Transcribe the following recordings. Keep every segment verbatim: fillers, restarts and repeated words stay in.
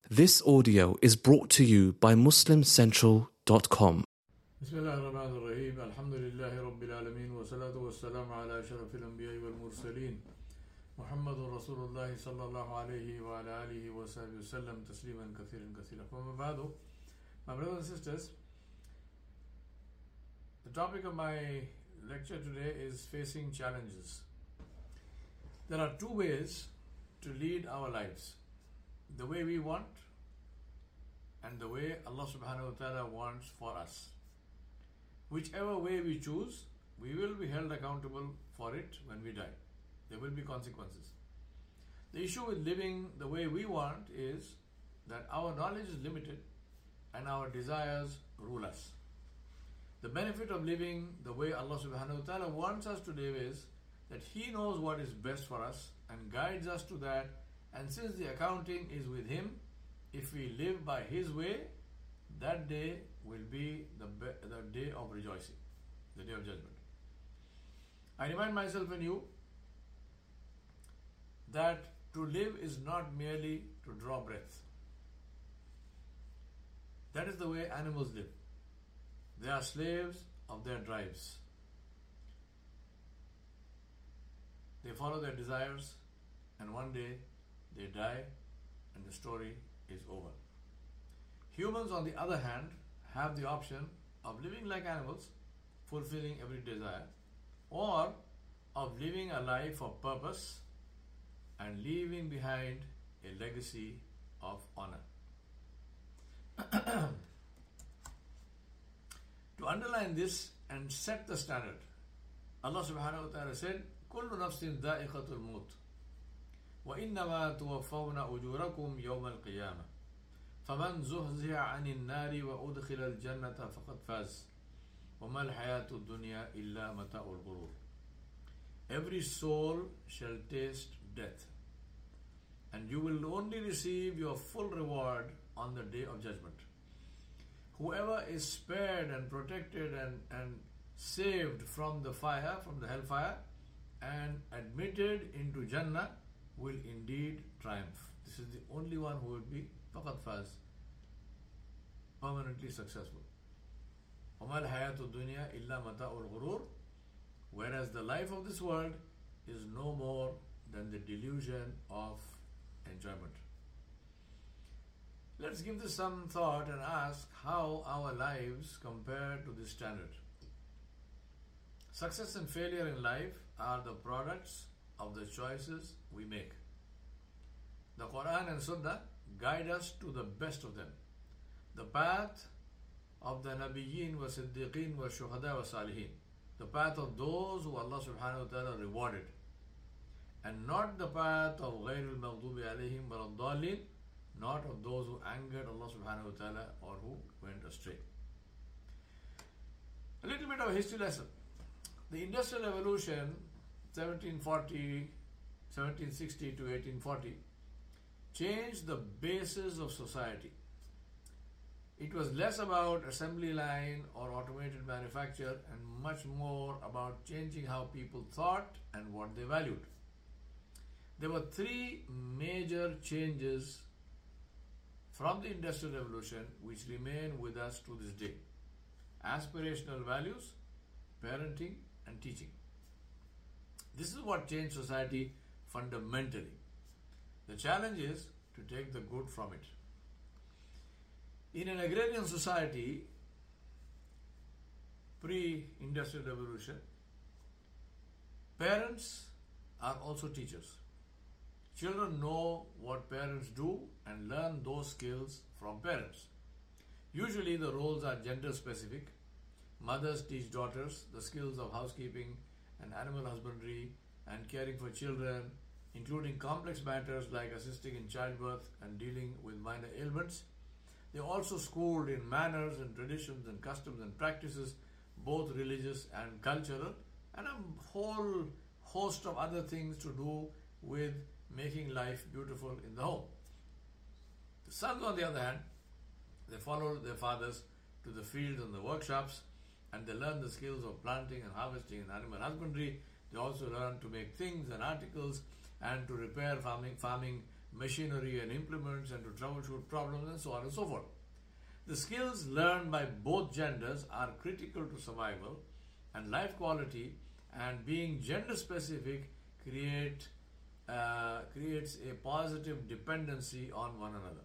This audio is brought to you by muslim central dot com. بسم الله الرحمن الرحيم الحمد لله رب العالمين والصلاة والسلام على أشرف الأنبياء والمرسلين محمد رسول الله صلى الله عليه وعلى آله وصحبه وسلم تسليما كثيرا كثيرا. From بعد, my brothers and sisters, the topic of my lecture today is facing challenges. There are two ways to lead our lives: the way we want and the way Allah subhanahu wa ta'ala wants for us. Whichever way we choose, we will be held accountable for it when we die. There will be consequences. The issue with living the way we want is that our knowledge is limited and our desires rule us. The benefit of living the way Allah subhanahu wa ta'ala wants us to live is that He knows what is best for us and guides us to that, and since the accounting is with Him, if we live by His way, that day will be the, be- the day of rejoicing, the day of judgment. I remind myself and you that to live is not merely to draw breath. That is the way animals live. They are slaves of their drives. They follow their desires, and one day they die and the story is over. Humans, on the other hand, have the option of living like animals, fulfilling every desire, or of living a life of purpose and leaving behind a legacy of honor. To underline this and set the standard, Allah subhanahu wa ta'ala said, كُلُّ نَفْسٍ ذَائِقَةُ الْمَوْتِ وَإِنَّمَا تُوَفَّوْنَ أُجُورَكُمْ يَوْمَ الْقِيَامَةِ فَمَنْ زُحْزِحَ عَنِ النَّارِ وَأُدْخِلَ الْجَنَّةَ فَقَدْ فَازَ وَمَا الْحَيَاةُ الدُّنْيَا إِلَّا مَتَاعُ الْغُرُورِ. Every soul shall taste death, and you will only receive your full reward on the day of judgment. Whoever is spared and protected and, and saved from the fire, from the hellfire, and admitted into Jannah will indeed triumph. This is the only one who will be faqad faz, permanently successful. وَمَا الْحَيَاةُ الدُّنْيَا إِلَّا مَتَاعُ الْغُرُورِ. Whereas the life of this world is no more than the delusion of enjoyment. Let's give this some thought and ask how our lives compare to this standard. Success and failure in life are the products of the choices we make. The Quran and Sunnah guide us to the best of them, the path of the Nabiyyin wa Siddiqeen wa Shuhada wa Salihin, the path of those who Allah subhanahu wa ta'ala rewarded, and not the path of غَيْرِ الْمَغْضُوبِ عَلَيْهِمْ وَلَا الضَّالِّينَ, not of those who angered Allah subhanahu wa ta'ala or who went astray. A little bit of a history lesson. The Industrial Revolution, seventeen forty, seventeen sixty to eighteen forty, changed the basis of society. It was less about assembly line or automated manufacture and much more about changing how people thought and what they valued. There were three major changes from the Industrial Revolution which remain with us to this day: aspirational values, parenting, and teaching. This is what changed society fundamentally. The challenge is to take the good from it. In an agrarian society, pre-Industrial Revolution, parents are also teachers. Children know what parents do and learn those skills from parents. Usually the roles are gender specific. Mothers teach daughters the skills of housekeeping and animal husbandry and caring for children, including complex matters like assisting in childbirth and dealing with minor ailments. They are also schooled in manners and traditions and customs and practices, both religious and cultural, and a whole host of other things to do with making life beautiful in the home. The sons, on the other hand, they follow their fathers to the fields and the workshops, and they learn the skills of planting and harvesting and animal husbandry. They also learn to make things and articles and to repair farming farming machinery and implements and to troubleshoot problems and so on and so forth. The skills learned by both genders are critical to survival and life quality, and being gender specific create, uh, creates a positive dependency on one another.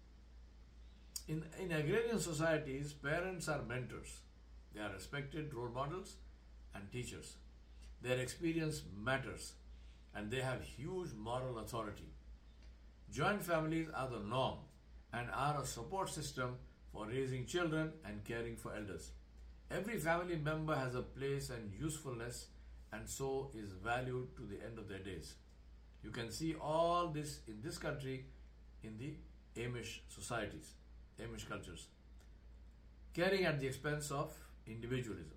In, in agrarian societies, parents are mentors. They are respected role models and teachers. Their experience matters and they have huge moral authority. Joint families are the norm and are a support system for raising children and caring for elders. Every family member has a place and usefulness, and so is valued to the end of their days. You can see all this in this country in the Amish societies, Amish cultures, caring at the expense of individualism.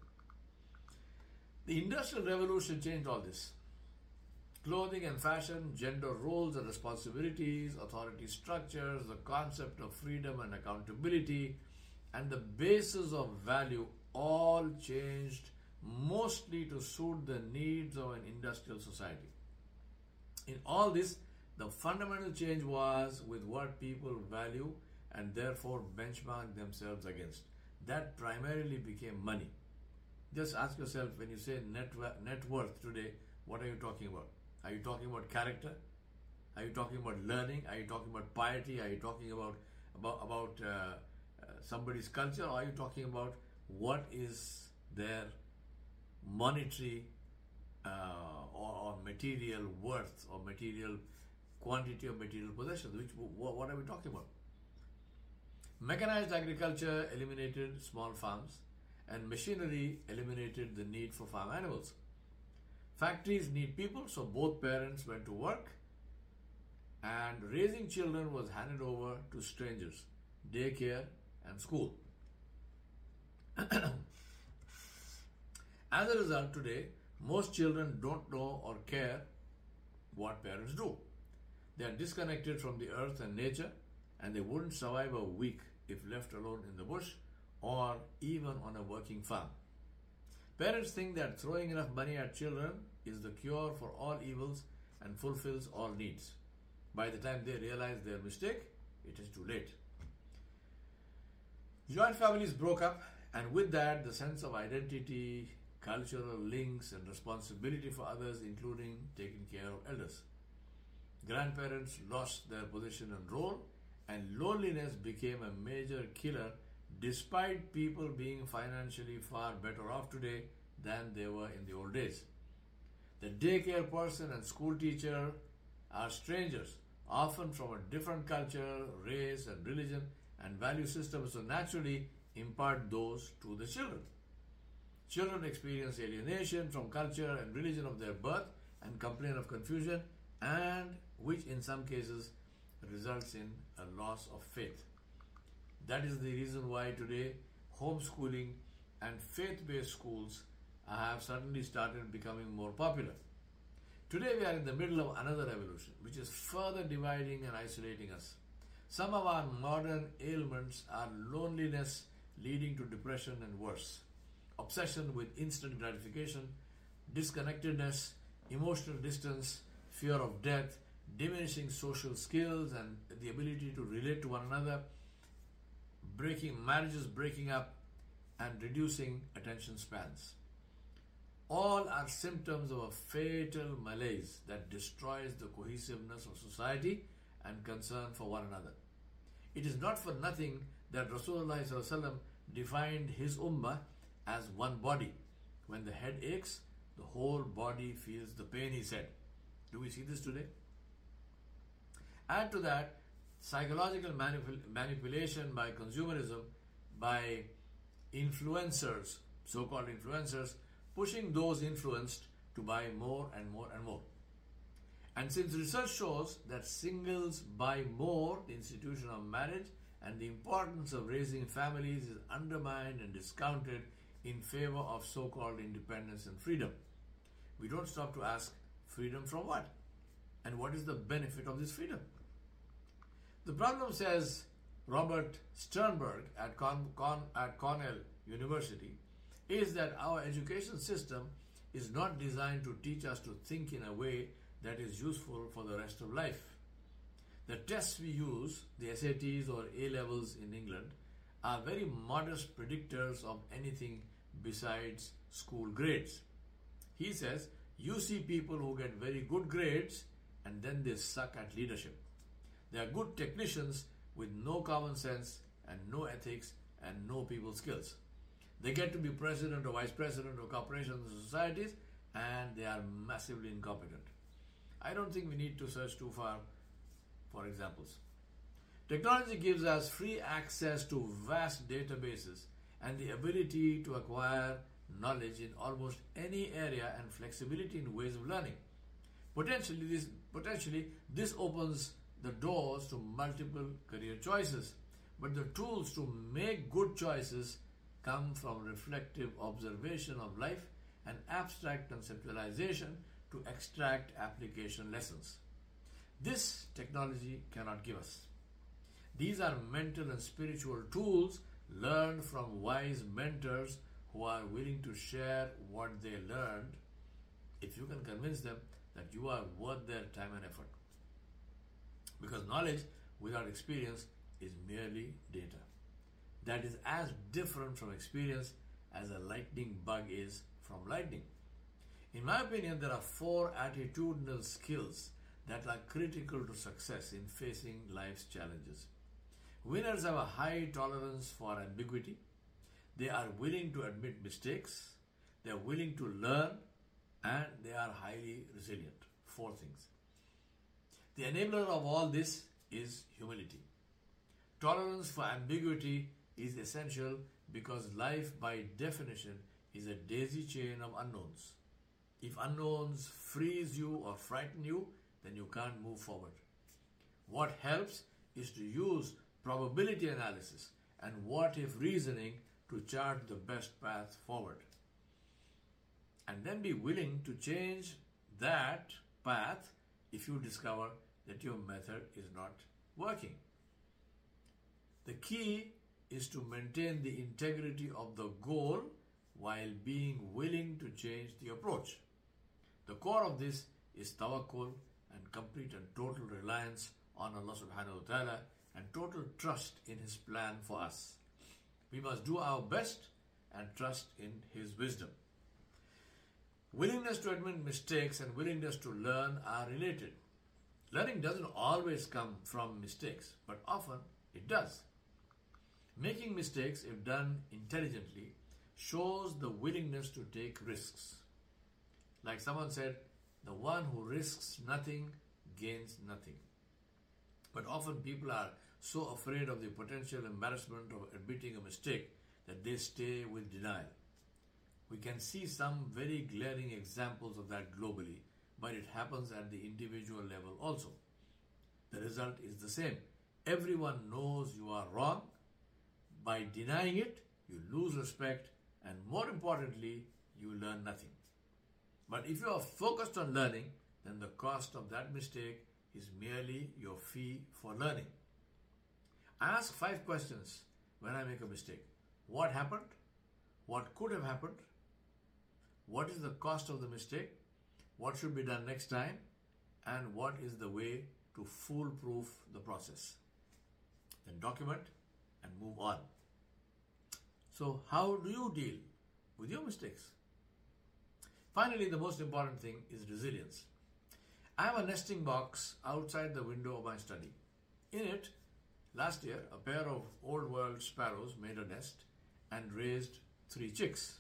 The Industrial Revolution changed all this. Clothing and fashion, gender roles and responsibilities, authority structures, the concept of freedom and accountability, and the basis of value all changed mostly to suit the needs of an industrial society. In all this, the fundamental change was with what people value and therefore benchmark themselves against. That primarily became money. Just ask yourself, when you say net, net worth today, what are you talking about? Are you talking about character? Are you talking about learning? Are you talking about piety? Are you talking about about, about uh, uh, somebody's culture? Or are you talking about what is their monetary uh, or, or material worth or material quantity of material possessions? Which what are we talking about? Mechanized agriculture eliminated small farms, and machinery eliminated the need for farm animals. Factories need people, so both parents went to work, and raising children was handed over to strangers, daycare and school. As a result, today, most children don't know or care what parents do. They are disconnected from the earth and nature, and they wouldn't survive a week if left alone in the bush or even on a working farm. Parents think that throwing enough money at children is the cure for all evils and fulfills all needs. By the time they realize their mistake, it is too late. Joint families broke up, and with that, the sense of identity, cultural links, and responsibility for others, including taking care of elders. Grandparents lost their position and role, and loneliness became a major killer, despite people being financially far better off today than they were in the old days. The daycare person and school teacher are strangers, often from a different culture, race, and religion and value system, so naturally impart those to the children. Children experience alienation from culture and religion of their birth and complain of confusion, and which in some cases results in a loss of faith. That is the reason why today homeschooling and faith-based schools have suddenly started becoming more popular. Today we are in the middle of another revolution, which is further dividing and isolating us. Some of our modern ailments are loneliness leading to depression and worse, obsession with instant gratification, disconnectedness, emotional distance, fear of death, diminishing social skills and the ability to relate to one another, breaking marriages breaking up, and reducing attention spans. All are symptoms of a fatal malaise that destroys the cohesiveness of society and concern for one another. It is not for nothing that Rasulullah sallallahu alaihi wasallam defined his ummah as one body. When the head aches, the whole body feels the pain, he said. Do we see this today? Add to that psychological manipul- manipulation by consumerism, by influencers, so-called influencers, pushing those influenced to buy more and more and more. And since research shows that singles buy more, the institution of marriage and the importance of raising families is undermined and discounted in favor of so-called independence and freedom. We don't stop to ask, freedom from what? And what is the benefit of this freedom? The problem, says Robert Sternberg at, Con- Con- at Cornell University, is that our education system is not designed to teach us to think in a way that is useful for the rest of life. The tests we use, the S A Ts or A levels in England, are very modest predictors of anything besides school grades. He says, you see people who get very good grades and then they suck at leadership. They are good technicians with no common sense and no ethics and no people skills. They get to be president or vice president of corporations or societies and they are massively incompetent. I don't think we need to search too far for examples. Technology gives us free access to vast databases and the ability to acquire knowledge in almost any area and flexibility in ways of learning. Potentially this, potentially, this opens the doors to multiple career choices, but the tools to make good choices come from reflective observation of life and abstract conceptualization to extract application lessons. This technology cannot give us. These are mental and spiritual tools learned from wise mentors who are willing to share what they learned if you can convince them that you are worth their time and effort. Because knowledge without experience is merely data. That is as different from experience as a lightning bug is from lightning. In my opinion, there are four attitudinal skills that are critical to success in facing life's challenges. Winners have a high tolerance for ambiguity. They are willing to admit mistakes. They are willing to learn, and they are highly resilient. Four things. The enabler of all this is humility. Tolerance for ambiguity is essential because life, by definition, is a daisy chain of unknowns. If unknowns freeze you or frighten you, then you can't move forward. What helps is to use probability analysis and what-if reasoning to chart the best path forward. And then be willing to change that path if you discover that your method is not working. The key is to maintain the integrity of the goal while being willing to change the approach. The core of this is tawakkul and complete and total reliance on Allah subhanahu wa ta'ala and total trust in His plan for us. We must do our best and trust in His wisdom. Willingness to admit mistakes and willingness to learn are related. Learning doesn't always come from mistakes, but often it does. Making mistakes, if done intelligently, shows the willingness to take risks. Like someone said, the one who risks nothing gains nothing. But often people are so afraid of the potential embarrassment of admitting a mistake that they stay with denial. We can see some very glaring examples of that globally, but it happens at the individual level also. The result is the same. Everyone knows you are wrong. By denying it, you lose respect, and more importantly, you learn nothing. But if you are focused on learning, then the cost of that mistake is merely your fee for learning. I ask five questions when I make a mistake. What happened? What could have happened? What is the cost of the mistake? What should be done next time? And what is the way to foolproof the process? Then document and move on. So how do you deal with your mistakes? Finally, the most important thing is resilience. I have a nesting box outside the window of my study. In it, last year, a pair of old world sparrows made a nest and raised three chicks.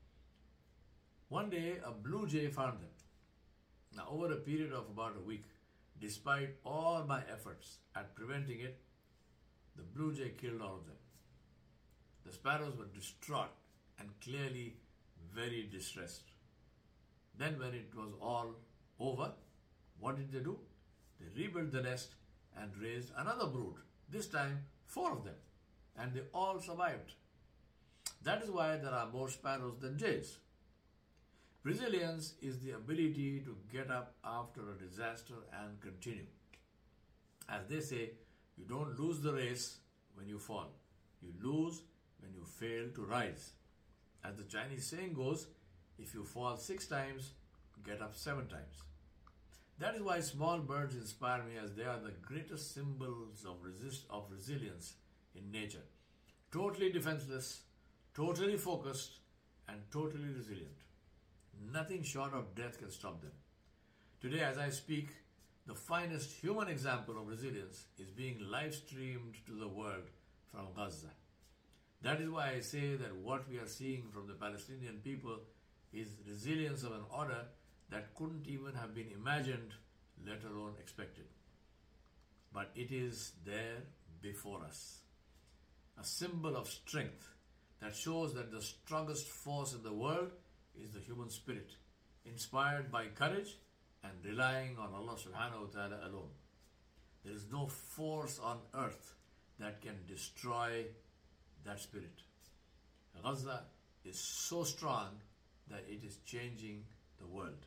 One day, a blue jay found them. Now, over a period of about a week, despite all my efforts at preventing it, the blue jay killed all of them. The sparrows were distraught and clearly very distressed. Then when it was all over, what did they do? They rebuilt the nest and raised another brood, this time four of them, and they all survived. That is why there are more sparrows than jays. Resilience is the ability to get up after a disaster and continue. As they say, you don't lose the race when you fall. You lose when you fail to rise. As the Chinese saying goes, if you fall six times, get up seven times. That is why small birds inspire me, as they are the greatest symbols of resist of resilience in nature. Totally defenseless, totally focused, and totally resilient. Nothing short of death can stop them. Today, as I speak, the finest human example of resilience is being live streamed to the world from Gaza. That is why I say that what we are seeing from the Palestinian people is resilience of an order that couldn't even have been imagined, let alone expected. But it is there before us. A symbol of strength that shows that the strongest force in the world is the human spirit, inspired by courage and relying on Allah subhanahu wa ta'ala alone. There is no force on earth that can destroy that spirit. Gaza is so strong that it is changing the world.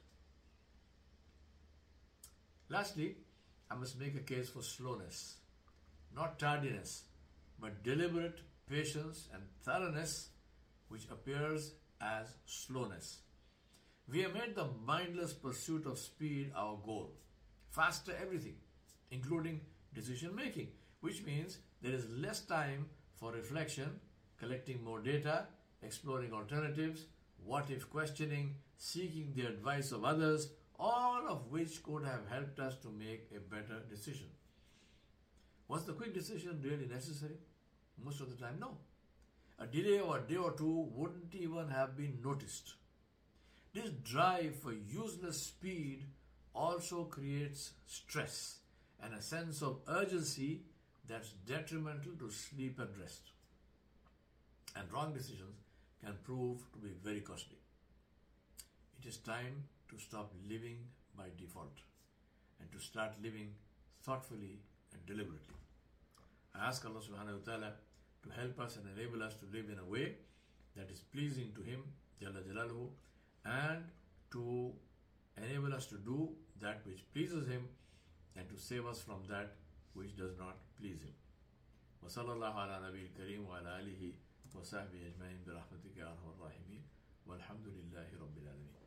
Lastly, I must make a case for slowness, not tardiness, but deliberate patience and thoroughness, which appears as slowness. We have made the mindless pursuit of speed our goal. Faster everything, including decision making, which means there is less time for reflection, collecting more data, exploring alternatives, what if questioning, seeking the advice of others, all of which could have helped us to make a better decision. Was the quick decision really necessary? Most of the time, no. A delay of a day or two wouldn't even have been noticed. This drive for useless speed also creates stress and a sense of urgency that's detrimental to sleep and rest. And wrong decisions can prove to be very costly. It is time to stop living by default and to start living thoughtfully and deliberately. I ask Allah subhanahu wa ta'ala to help us and enable us to live in a way that is pleasing to Him, Jalla Jalaluhu, and to enable us to do that which pleases Him and to save us from that which does not please Him. Wa sallallahu ala nabiyil kareem wa ala alihi wa sahbihi ajma'in bi rahmatika ya arhamar rahimin walhamdulillahi rabbil alamin.